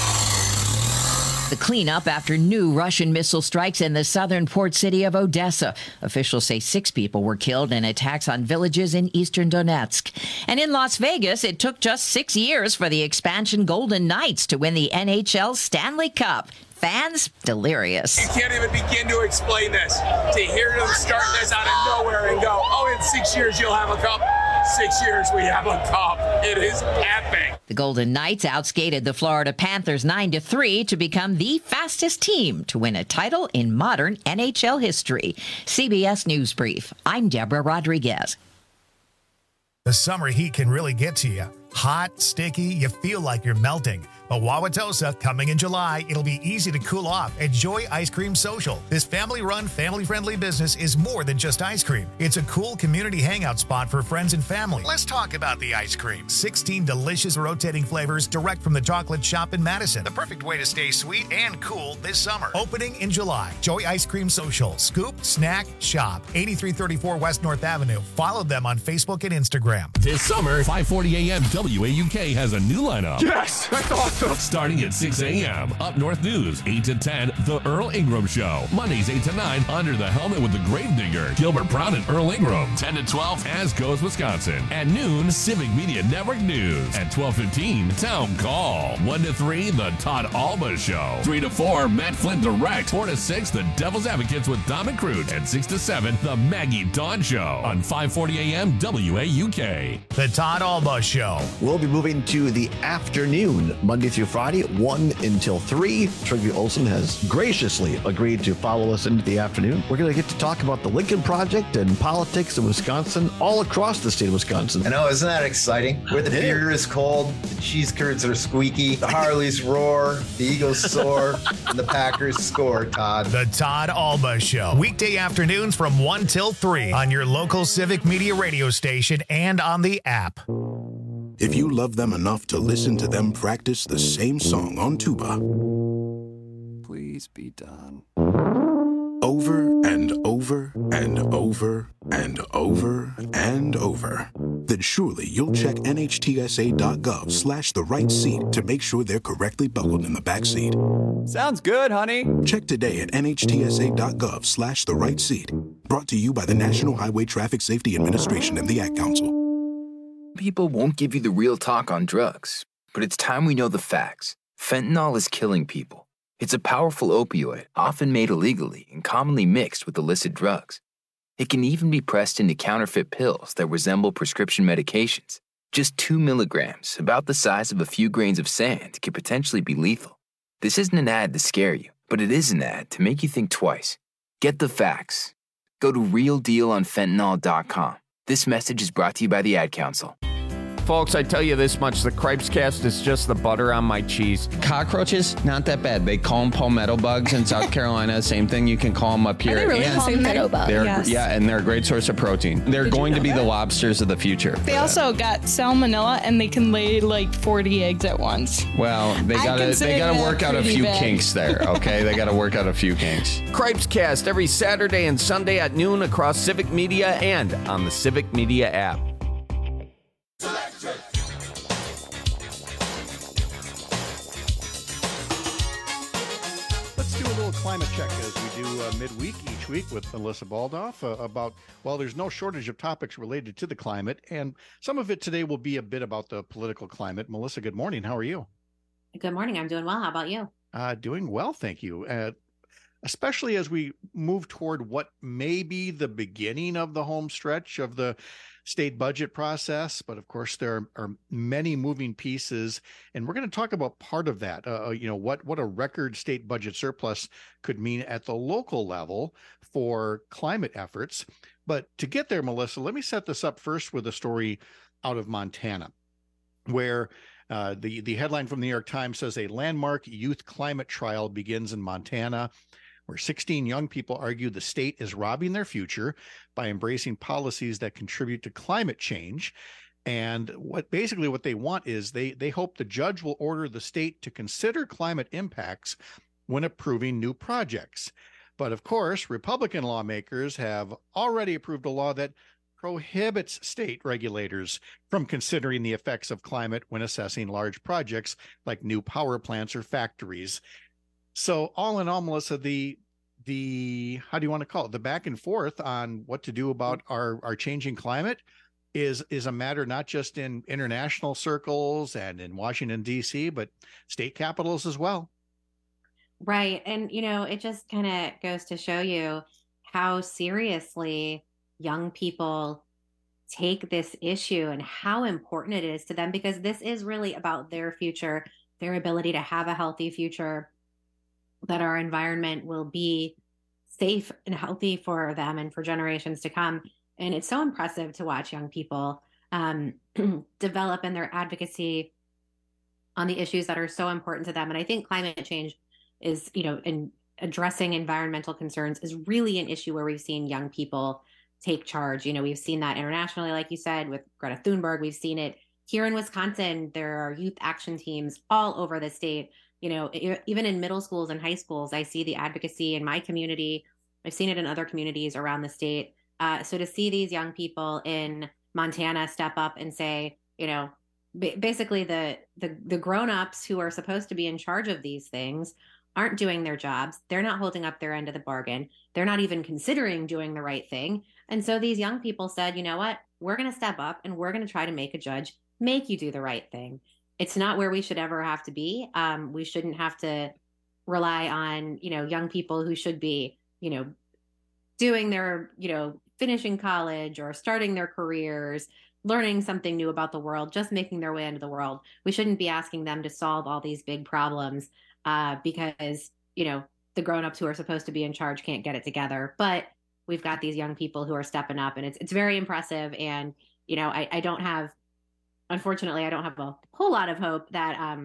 The cleanup after new Russian missile strikes in the southern port city of Odessa. Officials say 6 people were killed in attacks on villages in eastern Donetsk. And in Las Vegas, it took just 6 years for the expansion Golden Knights to win the NHL Stanley Cup. Fans, delirious. You can't even begin to explain this. To hear them start this out of nowhere and go, oh, in 6 years you'll have a cup. 6 years we have a cup. It is epic. The Golden Knights outskated the Florida Panthers 9-3 to become the fastest team to win a title in modern NHL history. CBS News Brief. I'm Deborah Rodriguez. The summer heat can really get to you. Hot, sticky, you feel like you're melting. But Wauwatosa, coming in July, it'll be easy to cool off at Joy Ice Cream Social. This family-run, family-friendly business is more than just ice cream. It's a cool community hangout spot for friends and family. Let's talk about the ice cream. 16 delicious rotating flavors direct from the chocolate shop in Madison. The perfect way to stay sweet and cool this summer. Opening in July. Joy Ice Cream Social. Scoop, snack, shop. 8334 West North Avenue. Follow them on Facebook and Instagram. This summer, 5:40 a.m. WAUK has a new lineup. Yes, that's awesome. Starting at 6 a.m. Up North News, 8 to 10, The Earl Ingram Show. Mondays, 8 to 9, Under the Helmet with the Gravedigger. Gilbert Brown and Earl Ingram. 10 to 12, As Goes Wisconsin. At noon, Civic Media Network News. At 12:15, Town Call. 1 to 3, The Todd Alba Show. 3 to 4, Matt Flynn Direct. 4 to 6, The Devil's Advocates with Dom and Cruz. And 6 to 7, The Maggie Dawn Show. On 5:40 a.m. WAUK. The Todd Alba Show. We'll be moving to the afternoon, Monday through Friday, 1 until 3. Trygve Olsen has graciously agreed to follow us into the afternoon. We're going to get to talk about the Lincoln Project and politics in Wisconsin, all across the state of Wisconsin. I know, isn't that exciting? Where the beer is cold, the cheese curds are squeaky, the Harleys roar, the Eagles soar, and the Packers score, Todd. The Todd Alba Show. Weekday afternoons from 1 till 3 on your local Civic Media radio station and on the app. If you love them enough to listen to them practice the same song on tuba, please be done. Over and over and over and over and over, then surely you'll check NHTSA.gov/the right seat to make sure they're correctly buckled in the back seat. Sounds good, honey. Check today at NHTSA.gov/the right seat. Brought to you by the National Highway Traffic Safety Administration and the Ad Council. People won't give you the real talk on drugs, but it's time we know the facts. Fentanyl is killing people. It's a powerful opioid, often made illegally and commonly mixed with illicit drugs. It can even be pressed into counterfeit pills that resemble prescription medications. Just 2 milligrams, about the size of a few grains of sand, could potentially be lethal. This isn't an ad to scare you, but it is an ad to make you think twice. Get the facts. Go to realdealonfentanyl.com. This message is brought to you by the Ad Council. Folks, I tell you this much, the Cripescast is just the butter on my cheese. Cockroaches, not that bad. They call them palmetto bugs in South Carolina. Same thing, you can call them up here. Are they really palmetto bugs? Yes. Yeah, and they're a great source of protein. They're going to be the lobsters of the future. They also got salmonella, and they can lay like 40 eggs at once. Well, they gotta work out a few kinks there, okay? They gotta work out a few kinks. Cripescast every Saturday and Sunday at noon across Civic Media and on the Civic Media app. Climate check as we do midweek each week with Melissa Baldoff about, well, there's no shortage of topics related to the climate, and some of it today will be a bit about the political climate. Melissa, good morning. How are you? Good morning. I'm doing well. How about you? Doing well, thank you. Especially as we move toward what may be the beginning of the home stretch of the state budget process, but of course there are many moving pieces, and we're going to talk about part of that. What a record state budget surplus could mean at the local level for climate efforts. But to get there, Melissa, let me set this up first with a story out of Montana, where The headline from the New York Times says a landmark youth climate trial begins in Montana, where 16 young people argue the state is robbing their future by embracing policies that contribute to climate change. And what they want is they hope the judge will order the state to consider climate impacts when approving new projects. But of course, Republican lawmakers have already approved a law that prohibits state regulators from considering the effects of climate when assessing large projects like new power plants or factories. So all in all, Melissa, the how do you want to call it? The back and forth on what to do about our changing climate is a matter not just in international circles and in Washington, D.C., but state capitals as well. Right. And, it just kind of goes to show you how seriously young people take this issue and how important it is to them, because this is really about their future, their ability to have a healthy future, that our environment will be safe and healthy for them and for generations to come. And it's so impressive to watch young people develop in their advocacy on the issues that are so important to them. And I think climate change is, in addressing environmental concerns is really an issue where we've seen young people take charge. We've seen that internationally, like you said, with Greta Thunberg. We've seen it here in Wisconsin. There are youth action teams all over the state. Even in middle schools and high schools, I see the advocacy in my community. I've seen it in other communities around the state. So to see these young people in Montana step up and say, basically the grown-ups who are supposed to be in charge of these things aren't doing their jobs. They're not holding up their end of the bargain. They're not even considering doing the right thing. And so these young people said, you know what, we're going to step up and we're going to try to make a judge make you do the right thing. It's not where we should ever have to be. We shouldn't have to rely on, young people who should be, doing their, finishing college or starting their careers, learning something new about the world, just making their way into the world. We shouldn't be asking them to solve all these big problems because, the grownups who are supposed to be in charge can't get it together. But we've got these young people who are stepping up, and it's very impressive. And, I don't have, unfortunately, I don't have a whole lot of hope that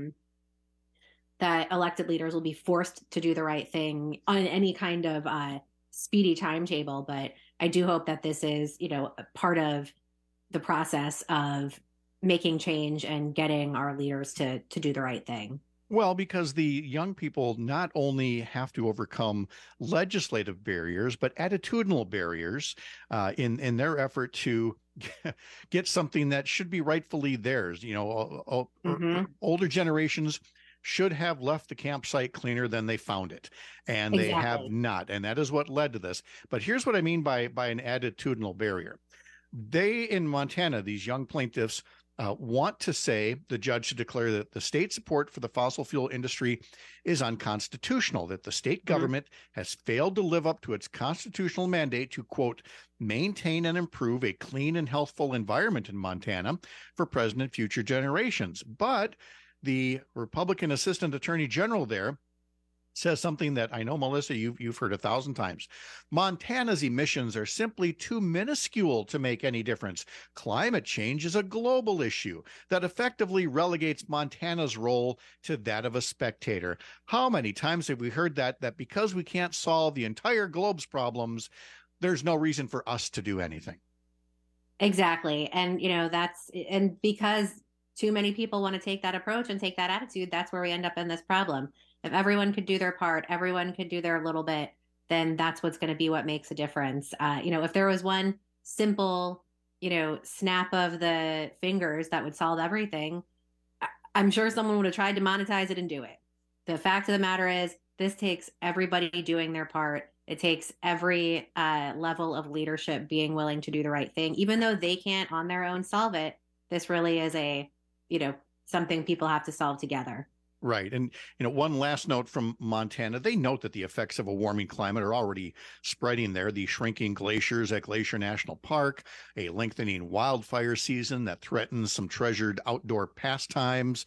that elected leaders will be forced to do the right thing on any kind of speedy timetable. But I do hope that this is, a part of the process of making change and getting our leaders to do the right thing. Well, because the young people not only have to overcome legislative barriers, but attitudinal barriers in their effort to get something that should be rightfully theirs. Older generations should have left the campsite cleaner than they found it, and they have not. And that is what led to this. But here's what I mean by an attitudinal barrier. They, in Montana, these young plaintiffs, want to say the judge should declare that the state support for the fossil fuel industry is unconstitutional, that the state government has failed to live up to its constitutional mandate to, quote, maintain and improve a clean and healthful environment in Montana for present and future generations. But the Republican Assistant Attorney General there says something that I know, Melissa, you've heard 1,000 times. Montana's emissions are simply too minuscule to make any difference. Climate change is a global issue that effectively relegates Montana's role to that of a spectator. How many times have we heard that because we can't solve the entire globe's problems, there's no reason for us to do anything? Exactly. And, and because too many people want to take that approach and take that attitude, that's where we end up in this problem. If everyone could do their part, everyone could do their little bit, then that's what's going to be what makes a difference. If there was one simple, snap of the fingers that would solve everything, I'm sure someone would have tried to monetize it and do it. The fact of the matter is, this takes everybody doing their part. It takes every level of leadership being willing to do the right thing, even though they can't on their own solve it. This really is something people have to solve together. Right. And, one last note from Montana, they note that the effects of a warming climate are already spreading there. The shrinking glaciers at Glacier National Park, a lengthening wildfire season that threatens some treasured outdoor pastimes,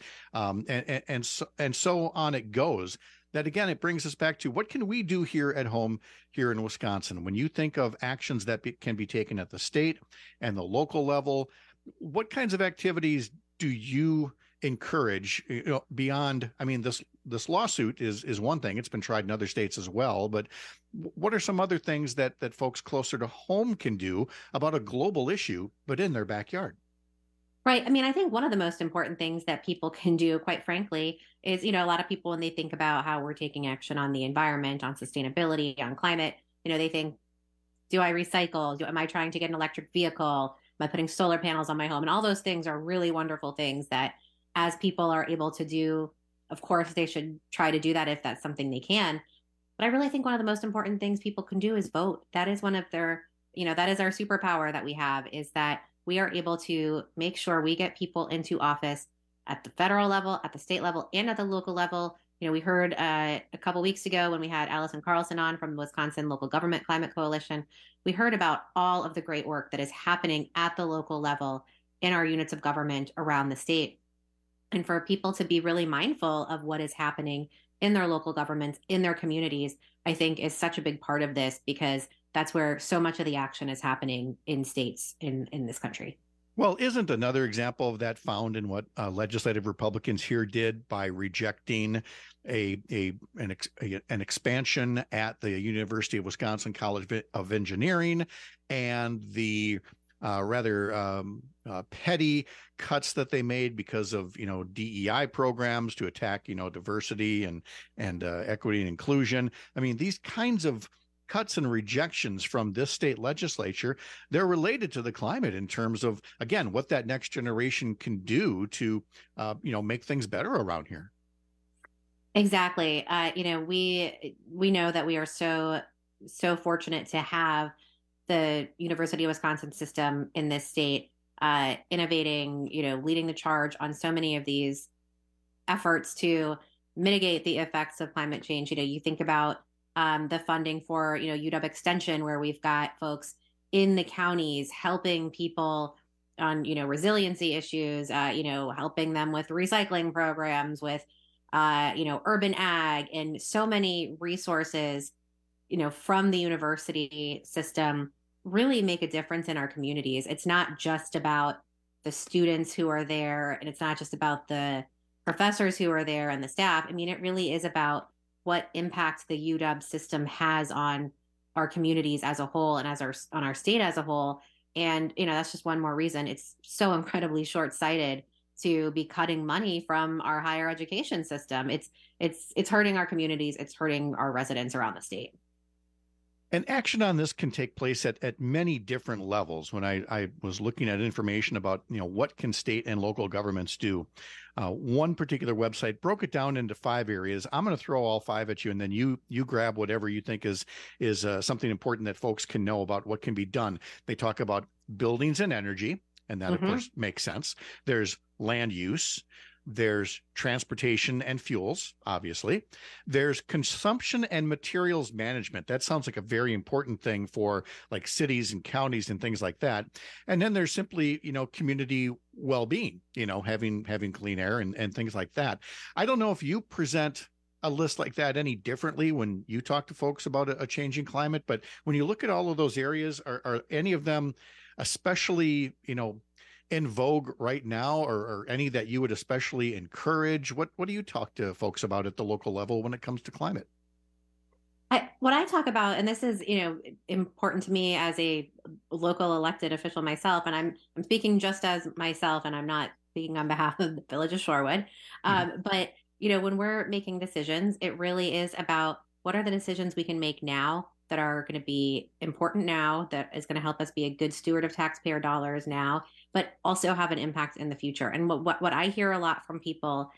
and so on it goes. That, again, it brings us back to what can we do here at home here in Wisconsin? When you think of actions that can be taken at the state and the local level, what kinds of activities do you encourage, beyond, I mean, this lawsuit is one thing. It's been tried in other states as well, but what are some other things that folks closer to home can do about a global issue, but in their backyard? Right. I mean, I think one of the most important things that people can do, quite frankly, is, a lot of people, when they think about how we're taking action on the environment, on sustainability, on climate, they think, do I recycle? Am I trying to get an electric vehicle? Am I putting solar panels on my home? And all those things are really wonderful things that, as people are able to do, of course, they should try to do that if that's something they can. But I really think one of the most important things people can do is vote. That is one of their, that is our superpower that we have, is that we are able to make sure we get people into office at the federal level, at the state level, and at the local level. We heard a couple weeks ago when we had Allison Carlson on from the Wisconsin Local Government Climate Coalition, we heard about all of the great work that is happening at the local level in our units of government around the state. And for people to be really mindful of what is happening in their local governments, in their communities, I think is such a big part of this, because that's where so much of the action is happening in states in this country. Well, isn't another example of that found in what legislative Republicans here did by rejecting an expansion at the University of Wisconsin College of Engineering and the rather petty cuts that they made because of DEI programs to attack diversity and equity and inclusion. I mean, these kinds of cuts and rejections from this state legislature, they're related to the climate in terms of, again, what that next generation can do to make things better around here. Exactly. We know that we are so fortunate to have the University of Wisconsin system in this state, innovating, leading the charge on so many of these efforts to mitigate the effects of climate change. You think about the funding for, UW Extension, where we've got folks in the counties helping people on, resiliency issues, helping them with recycling programs, with, urban ag, and so many resources, from the university system really make a difference in our communities. It's not just about the students who are there, and it's not just about the professors who are there and the staff. I mean, it really is about what impact the UW system has on our communities as a whole and on our state as a whole. And, that's just one more reason it's so incredibly short-sighted to be cutting money from our higher education system. It's hurting our communities. It's hurting our residents around the state. And action on this can take place at many different levels. When I was looking at information about, what can state and local governments do, one particular website broke it down into 5 areas. I'm going to throw all 5 at you, and then you grab whatever you think is something important that folks can know about what can be done. They talk about buildings and energy, and that, of course, makes sense. There's land use. There's transportation and fuels, obviously. There's consumption and materials management. That sounds like a very important thing for like cities and counties and things like that. And then there's simply, community well-being, having clean air and things like that. I don't know if you present a list like that any differently when you talk to folks about a changing climate, but when you look at all of those areas, are any of them especially, in vogue right now, or any that you would especially encourage? What do you talk to folks about at the local level when it comes to climate? What I talk about, and this is, important to me as a local elected official myself, and I'm speaking just as myself, and I'm not speaking on behalf of the Village of Shorewood. But, when we're making decisions, it really is about what are the decisions we can make now that are going to be important now, that is going to help us be a good steward of taxpayer dollars now, but also have an impact in the future. And what I hear a lot from people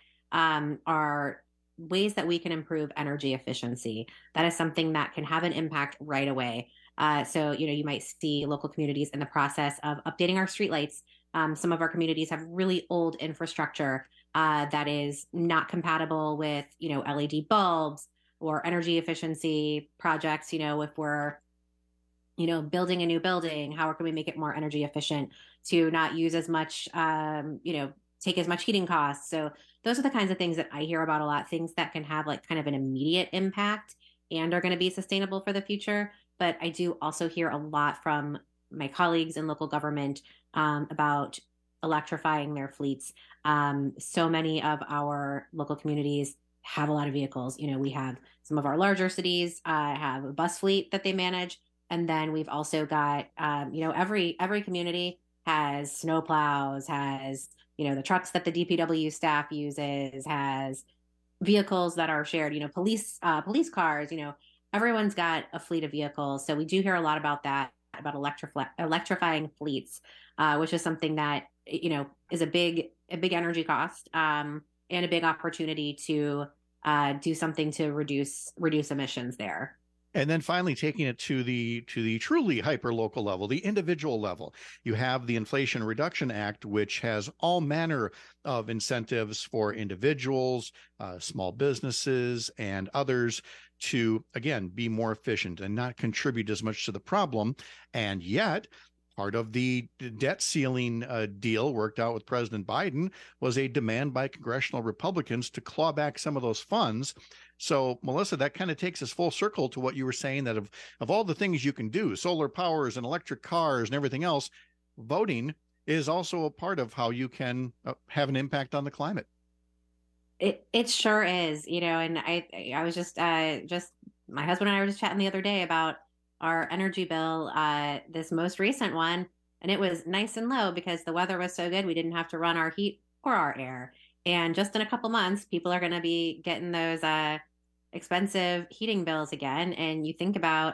are ways that we can improve energy efficiency. That is something that can have an impact right away. So, you might see local communities in the process of updating our streetlights. Some of our communities have really old infrastructure that is not compatible with, LED bulbs or energy efficiency projects. If we're, building a new building, how can we make it more energy efficient to not use as much, take as much heating costs? So those are the kinds of things that I hear about a lot, things that can have like kind of an immediate impact and are going to be sustainable for the future. But I do also hear a lot from my colleagues in local government about electrifying their fleets. So many of our local communities have a lot of vehicles. We have some of our larger cities have a bus fleet that they manage. And then we've also got, every community has snow plows, has, the trucks that the DPW staff uses, has vehicles that are shared, police cars, everyone's got a fleet of vehicles. So we do hear a lot about that, about electrifying fleets, which is something that, is a big energy cost and a big opportunity to do something to reduce emissions there. And then finally taking it to the truly hyper-local level, the individual level. You have the Inflation Reduction Act, which has all manner of incentives for individuals, small businesses, and others to, again, be more efficient and not contribute as much to the problem. And yet, part of the debt ceiling deal worked out with President Biden was a demand by congressional Republicans to claw back some of those funds. So, Melissa, that kind of takes us full circle to what you were saying, that of all the things you can do, solar powers and electric cars and everything else, voting is also a part of how you can have an impact on the climate. It sure is, and I was just my husband and I were just chatting the other day about our energy bill, this most recent one, and it was nice and low because the weather was so good we didn't have to run our heat or our air. And just in a couple months, people are going to be getting those expensive heating bills again. And you think about,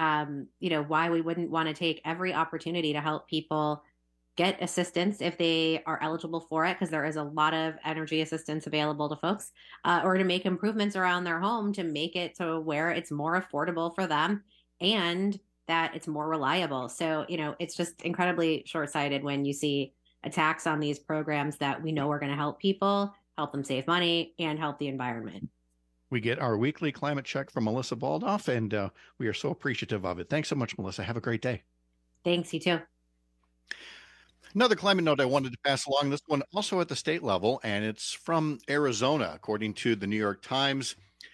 why we wouldn't want to take every opportunity to help people get assistance if they are eligible for it, because there is a lot of energy assistance available to folks, or to make improvements around their home to make it to where it's more affordable for them and that it's more reliable. So, it's just incredibly short-sighted when you see attacks on these programs that we know are going to help people, help them save money, and help the environment. We get our weekly climate check from Melissa Baldoff, and we are so appreciative of it. Thanks so much, Melissa. Have a great day. Thanks, you too. Another climate note I wanted to pass along, this one also at the state level, and it's from Arizona, according to the New York Times.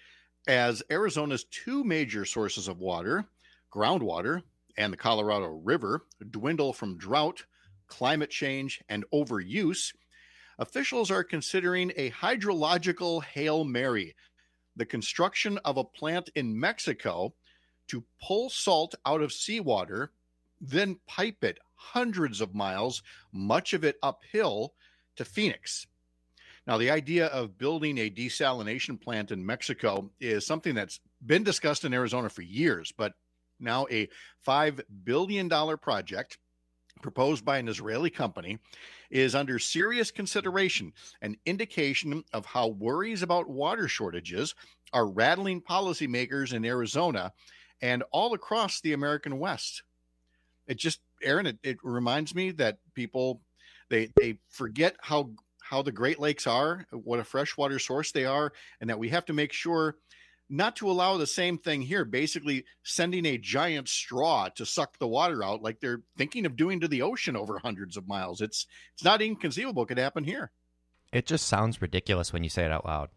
As Arizona's two major sources of water, groundwater and the Colorado River, dwindle from drought, climate change, and overuse, officials are considering a hydrological Hail Mary, the construction of a plant in Mexico to pull salt out of seawater, then pipe it hundreds of miles, much of it uphill, to Phoenix. Now, the idea of building a desalination plant in Mexico is something that's been discussed in Arizona for years, but now a $5 billion project proposed by an Israeli company is under serious consideration, an indication of how worries about water shortages are rattling policymakers in Arizona and all across the American West. It just, Aaron, it reminds me that people, they forget how the Great Lakes are, what a freshwater source they are, and that we have to make sure not to allow the same thing here, basically sending a giant straw to suck the water out like they're thinking of doing to the ocean over hundreds of miles. It's not inconceivable it could happen here. It just sounds ridiculous when you say it out loud.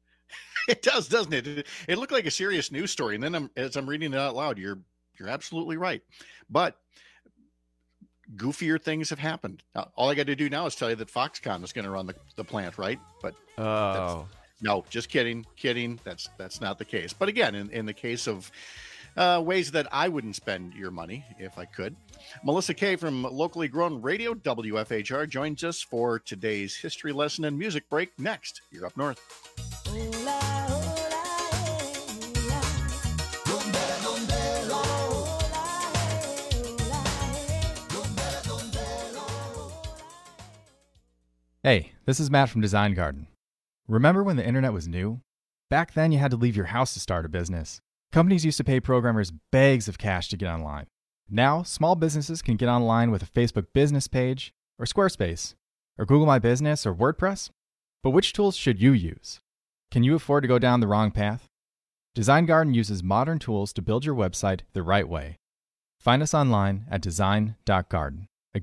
It does, doesn't it? It looked like a serious news story, and then as I'm reading it out loud, you're absolutely right. But goofier things have happened. Now, all I got to do now is tell you that Foxconn is going to run the plant, right? But no, just kidding. That's not the case. But again, in the case of ways that I wouldn't spend your money if I could, Melissa Kay from Locally Grown Radio, WFHR, joins us for today's history lesson and music break. Next, you're up north. Hey, this is Matt from Design Garden. Remember when the internet was new? Back then you had to leave your house to start a business. Companies used to pay programmers bags of cash to get online. Now, small businesses can get online with a Facebook business page, or Squarespace, or Google My Business, or WordPress. But which tools should you use? Can you afford to go down the wrong path? Design Garden uses modern tools to build your website the right way. Find us online at design.garden. Again,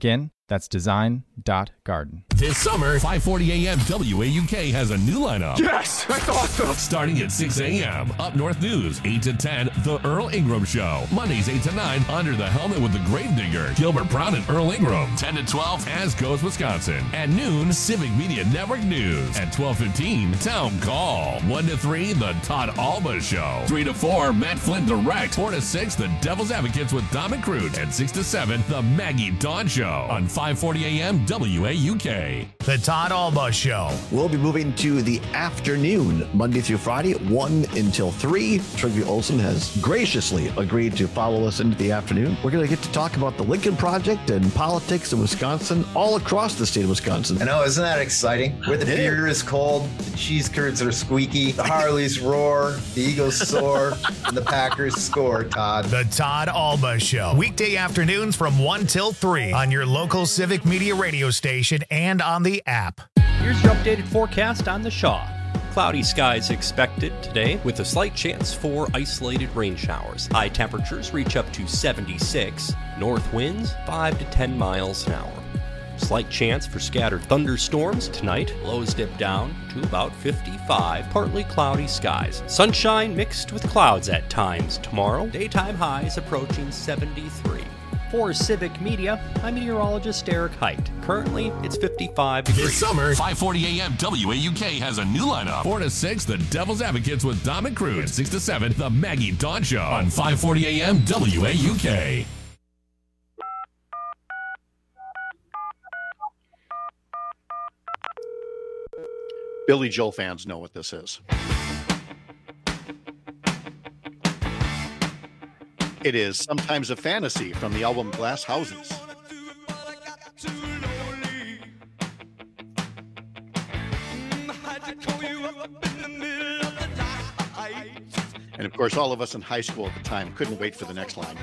That's design.garden. This summer, 540 AM WAUK has a new lineup. Yes, that's awesome. Starting at 6 a.m., Up North News, 8 to 10, The Earl Ingram Show. Mondays, 8 to 9, Under the Helmet with the Gravedigger, Gilbert Brown and Earl Ingram. 10 to 12, As Goes Wisconsin. At noon, Civic Media Network News. At 12:15, Town Call. 1 to 3, The Todd Alba Show. 3 to 4, Matt Flynn Direct. 4 to 6, The Devil's Advocates with Dom and Crute. And 6 to 7, The Maggie Dawn Show on 540 AM WAUK. The Todd Alba Show. We'll be moving to the afternoon, Monday through Friday, 1 until 3. Trygve Olsen has graciously agreed to follow us into the afternoon. We're going to get to talk about the Lincoln Project and politics in Wisconsin, all across the state of Wisconsin. I know, isn't that exciting? Where the beer is cold, the cheese curds are squeaky, the Harleys roar, the Eagles soar, and the Packers score, Todd. The Todd Alba Show. Weekday afternoons from 1 till 3 on your local Civic Media radio station and on the app. Here's your updated forecast on the Shaw. Cloudy skies expected today with a slight chance for isolated rain showers. High temperatures reach up to 76. North winds 5 to 10 miles an hour. Slight chance for scattered thunderstorms tonight. Lows dip down to about 55. Partly cloudy skies. Sunshine mixed with clouds at times tomorrow. Daytime highs approaching 73. For Civic Media, I'm meteorologist Eric Height. Currently, it's 55 degrees. This summer, 540 AM WAUK has a new lineup. 4 to 6, The Devil's Advocates with Dom and Crute. 6 to 7, The Maggie Dawn Show on 540 AM WAUK. Billy Joel fans know what this is. It is Sometimes a Fantasy from the album Glass Houses. And of course, all of us in high school at the time couldn't wait for the next line.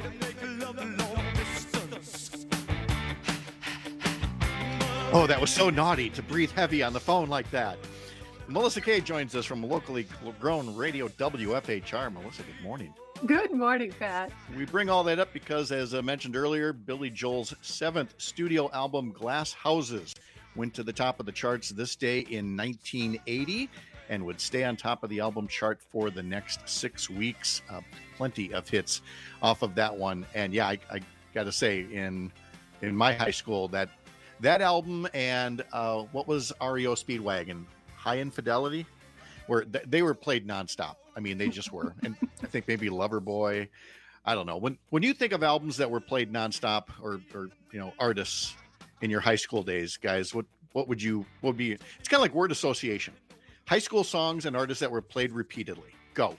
Oh, that was so naughty to breathe heavy on the phone like that. Melissa Kay joins us from locally grown radio WFHR. Melissa, good morning. Good morning, Pat. We bring all that up because, as I mentioned earlier, Billy Joel's 7th studio album, Glass Houses, went to the top of the charts this day in 1980 and would stay on top of the album chart for the next 6 weeks. Plenty of hits off of that one. And yeah, I got to say, in my high school, that album and what was REO Speedwagon, High Infidelity, where they were played nonstop. I mean, they just were. And I think maybe Loverboy. I don't know. When you think of albums that were played nonstop or artists in your high school days, guys, what would be? It's kind of like word association. High school songs and artists that were played repeatedly. Go.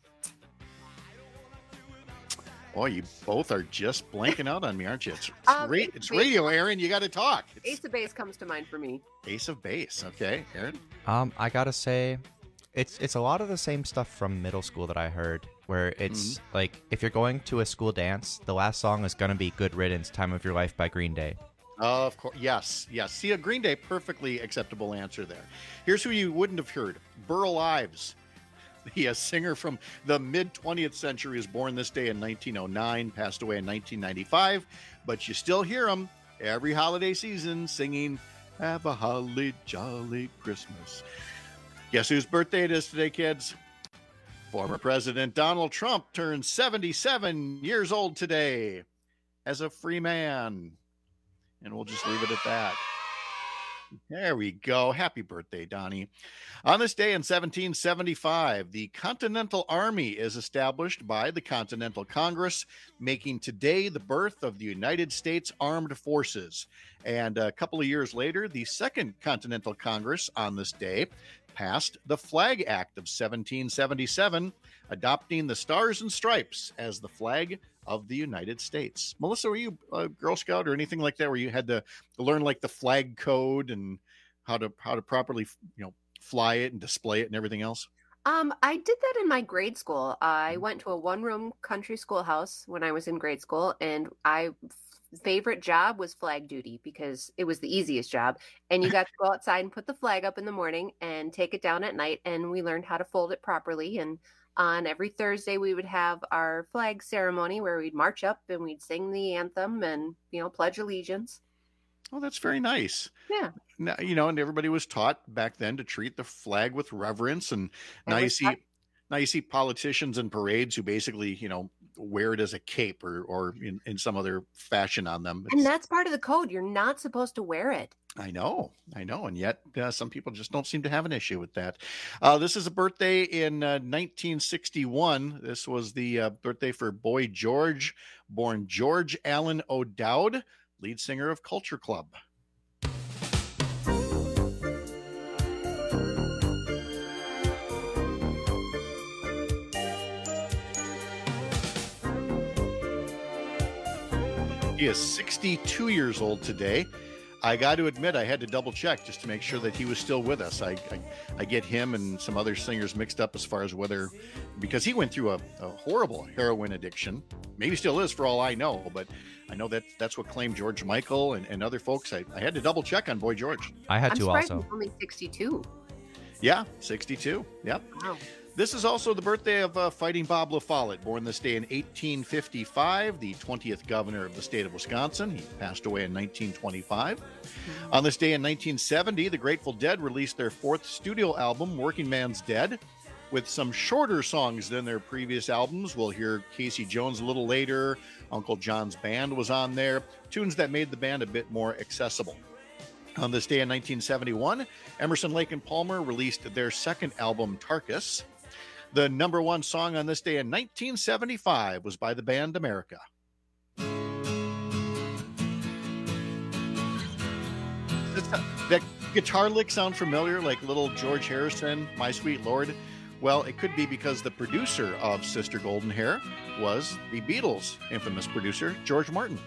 Oh, you both are just blanking out on me, aren't you? It's radio, Aaron. You got to talk. Ace of Base comes to mind for me. Ace of Base. Okay, Aaron. I gotta say, it's a lot of the same stuff from middle school that I heard, where it's like if you're going to a school dance, the last song is gonna be "Good Riddance, Time of Your Life" by Green Day. Of course, yes. See, a Green Day, perfectly acceptable answer there. Here's who you wouldn't have heard: Burl Ives. The singer from the mid-20th century was born this day in 1909, passed away in 1995, but you still hear him every holiday season singing "Have a Holly Jolly Christmas." Guess whose birthday it is today, kids? Former President Donald Trump turns 77 years old today as a free man. And we'll just leave it at that. There we go. Happy birthday, Donnie. On this day in 1775, the Continental Army is established by the Continental Congress, making today the birth of the United States Armed Forces. And a couple of years later, the Second Continental Congress on this day passed the Flag Act of 1777, adopting the Stars and Stripes as the flag of the United States. Melissa, were you a Girl Scout or anything like that, where you had to learn like the flag code and how to properly, fly it and display it and everything else? I did that in my grade school. I went to a one-room country schoolhouse when I was in grade school, and favorite job was flag duty because it was the easiest job. And you got to go outside and put the flag up in the morning and take it down at night. And we learned how to fold it properly. And on every Thursday, we would have our flag ceremony where we'd march up and we'd sing the anthem and, pledge allegiance. Oh, that's very nice. Yeah. Now, and everybody was taught back then to treat the flag with reverence. And now you see politicians in parades who basically, wear it as a cape or in some other fashion on them. And that's part of the code. You're not supposed to wear it. I know. And yet some people just don't seem to have an issue with that. This is a birthday in 1961. This was the birthday for Boy George, born George Allen O'Dowd, lead singer of Culture Club. He is 62 years old today. I got to admit, I had to double check just to make sure that he was still with us. I get him and some other singers mixed up as far as whether, because he went through a horrible heroin addiction. Maybe still is for all I know, but I know that's what claimed George Michael and other folks. I had to double check on Boy George. I had to also. He's only 62. Yeah, 62. Yep. Wow. This is also the birthday of Fighting Bob La Follette, born this day in 1855, the 20th governor of the state of Wisconsin. He passed away in 1925. On this day in 1970, the Grateful Dead released their fourth studio album, Working Man's Dead, with some shorter songs than their previous albums. We'll hear Casey Jones a little later. Uncle John's Band was on there, tunes that made the band a bit more accessible. On this day in 1971, Emerson, Lake and Palmer released their second album, Tarkus. The number one song on this day in 1975 was by the band America. That guitar lick sound familiar, like little George Harrison, My Sweet Lord? Well, it could be because the producer of Sister Golden Hair was the Beatles' infamous producer, George Martin.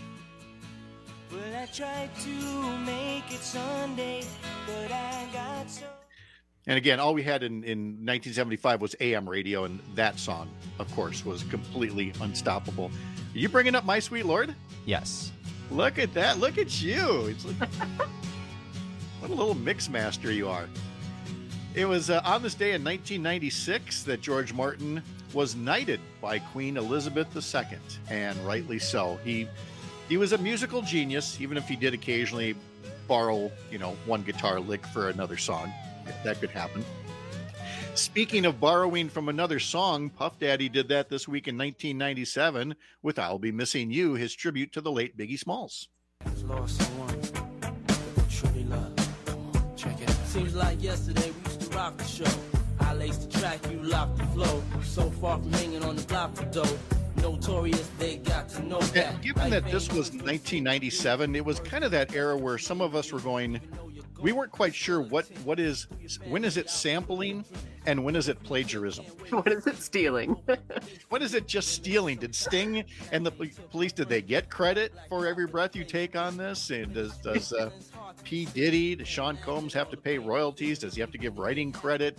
Well, I tried to make it Sunday, but I got so... And again, all we had in 1975 was AM radio, and that song, of course, was completely unstoppable. Are you bringing up My Sweet Lord? Yes. Look at that. Look at you. It's like, what a little mix master you are. It was on this day in 1996 that George Martin was knighted by Queen Elizabeth II, and rightly so. He was a musical genius, even if he did occasionally borrow, one guitar lick for another song. That could happen. Speaking of borrowing from another song, Puff Daddy did that this week in 1997 with I'll Be Missing You, his tribute to the late Biggie Smalls. Lost someone that truly love. Check it out. Seems like yesterday we used to rock the show. I laced the track, you locked the flow. So far from hanging on the block for dough. Notorious, they got to know that. Given that this was 1997, it was kind of that era where some of us were going, we weren't quite sure when is it sampling and when is it plagiarism? When is it stealing? When is it just stealing? Did Sting and the police, did they get credit for Every Breath You Take on this? And does P. Diddy, does Sean Combs have to pay royalties? Does he have to give writing credit?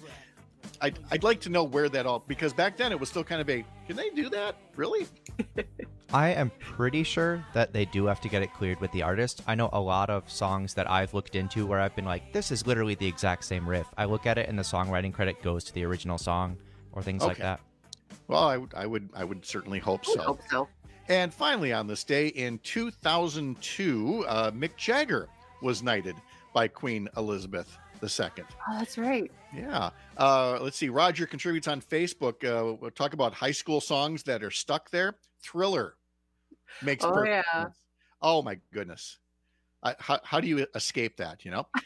I'd like to know where that all, because back then it was still kind of can they do that? Really? I am pretty sure that they do have to get it cleared with the artist. I know a lot of songs that I've looked into where I've been like, this is literally the exact same riff. I look at it and the songwriting credit goes to the original song or things like that. Well, I would certainly hope so. I hope so. And finally on this day in 2002, Mick Jagger was knighted by Queen Elizabeth II. Oh, that's right. Yeah. Let's see. Roger contributes on Facebook. We'll talk about high school songs that are stuck there. Thriller makes perfect sense. Oh my goodness. How do you escape that?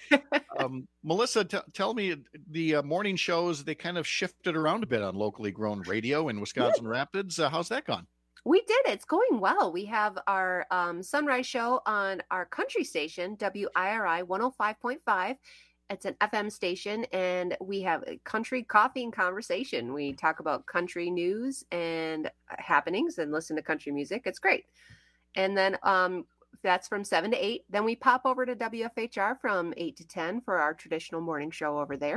Melissa, tell me, the morning shows, they kind of shifted around a bit on locally grown radio in Wisconsin Rapids. How's that gone? We did. It's going well. We have our sunrise show on our country station, WIRI 105.5. It's an FM station, and we have country coffee and conversation. We talk about country news and happenings and listen to country music. It's great. And then that's from 7 to 8. Then we pop over to WFHR from 8 to 10 for our traditional morning show over there.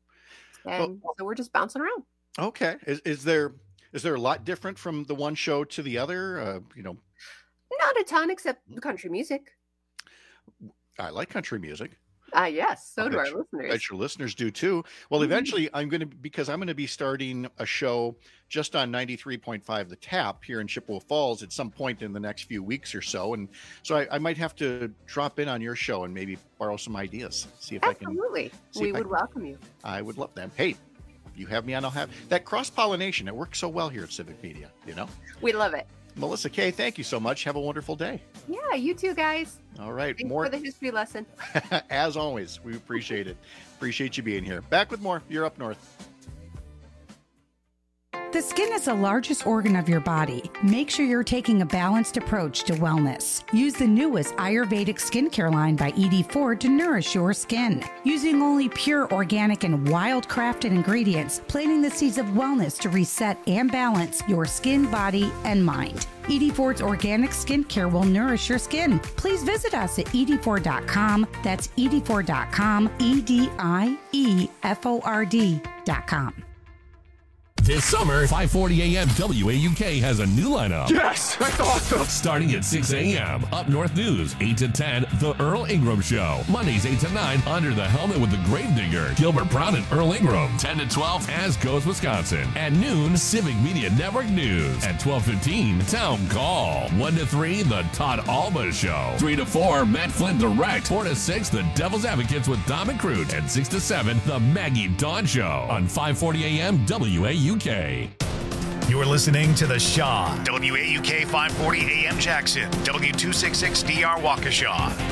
And so we're just bouncing around. Okay. Is there a lot different from the one show to the other? Not a ton, except the country music. I like country music. Yes, so do our I listeners. bet your listeners do too. Well, eventually I'm going to be starting a show just on 93.5 The Tap here in Chippewa Falls at some point in the next few weeks or so. And so I might have to drop in on your show and maybe borrow some ideas. See if Absolutely. We would welcome you. I would love that. Hey, you have me on, I'll have that cross-pollination. It works so well here at Civic Media, you know? We love it. Melissa Kay, thank you so much. Have a wonderful day. Yeah, you too, guys. All right. Thanks more for the history lesson. As always, we appreciate it. Appreciate you being here. Back with more. You're Up North. The skin is the largest organ of your body. Make sure you're taking a balanced approach to wellness. Use the newest Ayurvedic skincare line by ED4 to nourish your skin. Using only pure, organic, and wild-crafted ingredients, planting the seeds of wellness to reset and balance your skin, body, and mind. ED4's organic skincare will nourish your skin. Please visit us at ed4.com. That's ed4.com, EDIEFORD.com. This summer, 540 AM WAUK has a new lineup. Yes, that's awesome. Starting at 6 a.m. Up North News, 8 to 10, The Earl Ingram Show. Mondays, 8 to 9, Under the Helmet with the Gravedigger, Gilbert Brown and Earl Ingram. 10 to 12, As Goes Wisconsin. At noon, Civic Media Network News. At 12:15, Town Call. 1 to 3, The Todd Alba Show. 3 to 4, Matt Flynn Direct. 4 to 6, The Devil's Advocates with Dom and Crute. And 6 to 7, The Maggie Dawn Show. On 540 AM WAUK. You're listening to The Shaw, WAUK 540 AM Jackson, W266DR Waukesha.